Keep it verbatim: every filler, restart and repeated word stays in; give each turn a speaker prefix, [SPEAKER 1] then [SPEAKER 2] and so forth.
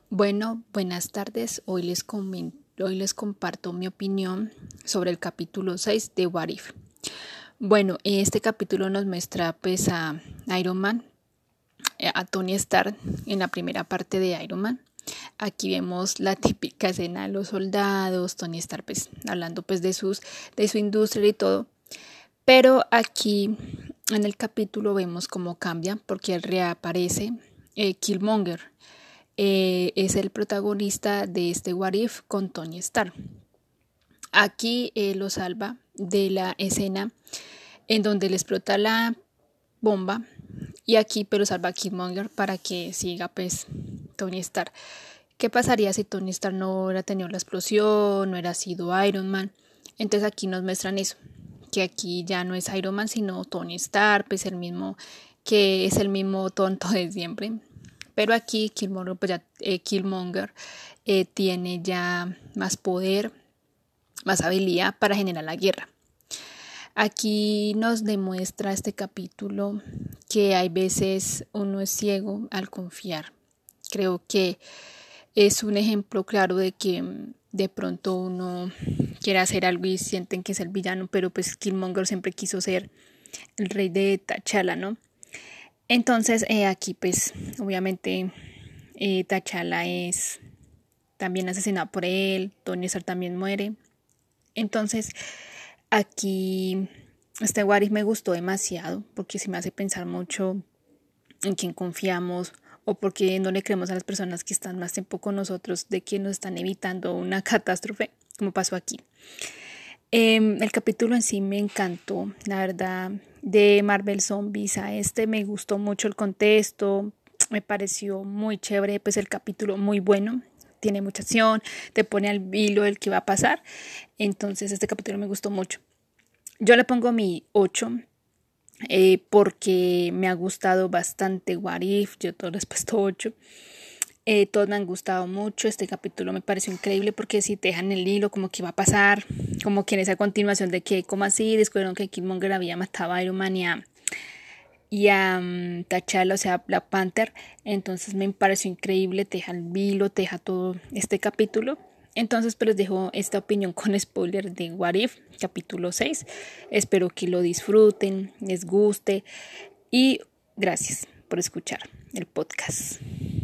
[SPEAKER 1] Bueno, buenas tardes. Hoy les, comen- hoy les comparto mi opinión sobre el capítulo seis de What If. Bueno, este capítulo nos muestra pues a Iron Man, a Tony Stark en la primera parte de Iron Man. Aquí vemos la típica escena de los soldados, Tony Stark pues hablando pues de sus de su industria y todo. Pero aquí en el capítulo vemos cómo cambia porque reaparece eh, Killmonger. Eh, es el protagonista de este What If con Tony Stark. Aquí eh, lo salva de la escena en donde le explota la bomba y aquí pero salva a Killmonger para que siga pues Tony Stark. ¿Qué pasaría si Tony Stark no hubiera tenido la explosión, no hubiera sido Iron Man? Entonces aquí nos muestran eso, que aquí ya no es Iron Man sino Tony Stark, pues el mismo, que es el mismo tonto de siempre. Pero aquí Killmonger, pues ya, eh, Killmonger eh, tiene ya más poder, más habilidad para generar la guerra. Aquí nos demuestra este capítulo que hay veces uno es ciego al confiar. Creo que es un ejemplo claro de que de pronto uno quiere hacer algo y sienten que es el villano, pero pues Killmonger siempre quiso ser el rey de T'Challa, ¿no? Entonces eh, aquí pues obviamente eh, T'Challa es también asesinado por él, Tony Stark también muere. Entonces aquí este What If me gustó demasiado porque sí me hace pensar mucho en quién confiamos o porque no le creemos a las personas que están más tiempo con nosotros de que nos están evitando una catástrofe como pasó aquí. Eh, el capítulo en sí me encantó, la verdad, de Marvel Zombies a este me gustó mucho el contexto, me pareció muy chévere, pues el capítulo muy bueno, tiene mucha acción, te pone al hilo del que va a pasar, entonces este capítulo me gustó mucho. Yo le pongo mi ocho eh, porque me ha gustado bastante What If, yo todo les he puesto ocho. Eh, todos me han gustado mucho, este capítulo me pareció increíble porque si te dejan el hilo como que va a pasar, como que en esa continuación de que como así descubrieron que Killmonger había matado a Iron Man y a, y a um, T'Challa, o sea Black Panther, entonces me pareció increíble, te deja el hilo, te deja todo este capítulo. Entonces pues les dejo esta opinión con spoiler de What If, capítulo seis, espero que lo disfruten, les guste y gracias por escuchar el podcast.